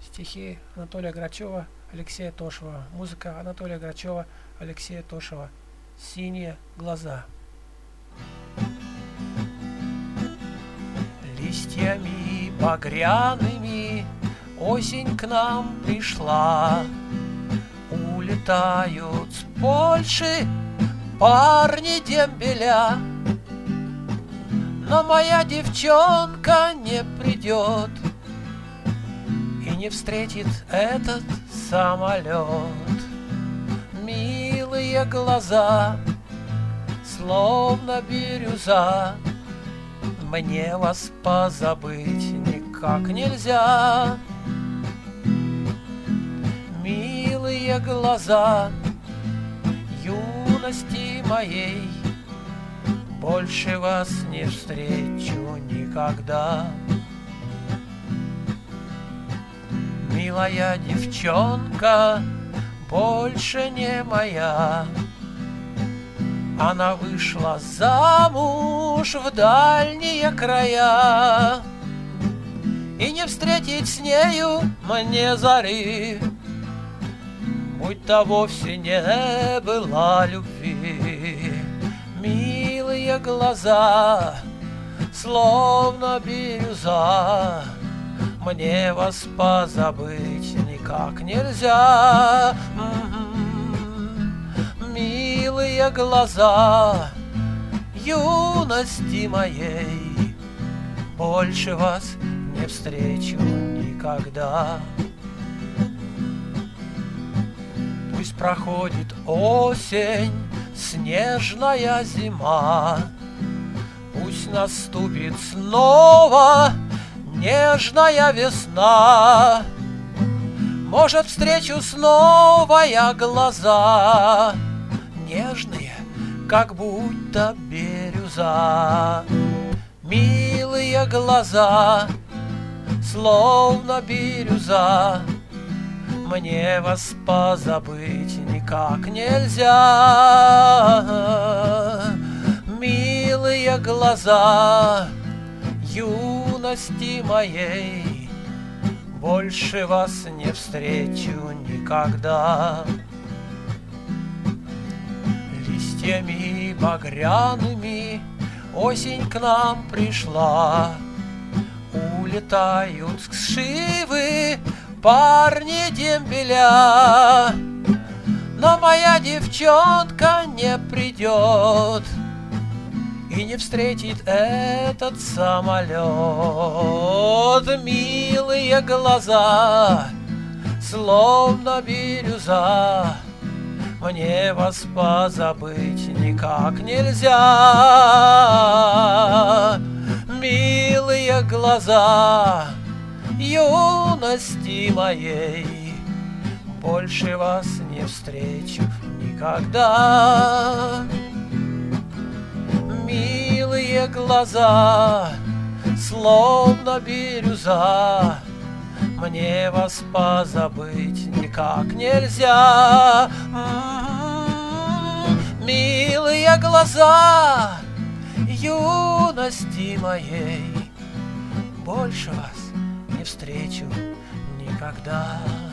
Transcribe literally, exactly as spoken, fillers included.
Стихи Анатолия Грачева, Алексея Тошева. Музыка Анатолия Грачева, Алексея Тошева. «Синие глаза». Листьями багряными осень к нам пришла. Улетают с Польши парни дембеля, но моя девчонка не придет и не встретит этот самолет. Милые глаза, словно бирюза, мне вас позабыть никак нельзя. Милые глаза юности моей, больше вас не встречу никогда. Милая девчонка больше не моя, она вышла замуж в дальние края, и не встретить с нею мне зари, будь то вовсе не была любви. Милые глаза, словно бирюза, мне вас позабыть никак нельзя. Милые глаза юности моей, больше вас не встречу никогда. Пусть проходит осень, снежная зима, пусть наступит снова нежная весна. Может, встречу снова я глаза, нежные, как будто бирюза. Милые глаза, словно бирюза, мне вас позабыть никак нельзя. Милые глаза юности моей, больше вас не встречу никогда. Листьями багряными осень к нам пришла. Улетают с шивы парни дембеля, но моя девчонка не придет и не встретит этот самолет. Милые глаза, словно бирюза, мне вас позабыть никак нельзя. Милые глаза юности моей, больше вас не встречу никогда. Милые глаза, словно бирюза, мне вас позабыть никак нельзя. Милые глаза юности моей, больше вас не встречу никогда.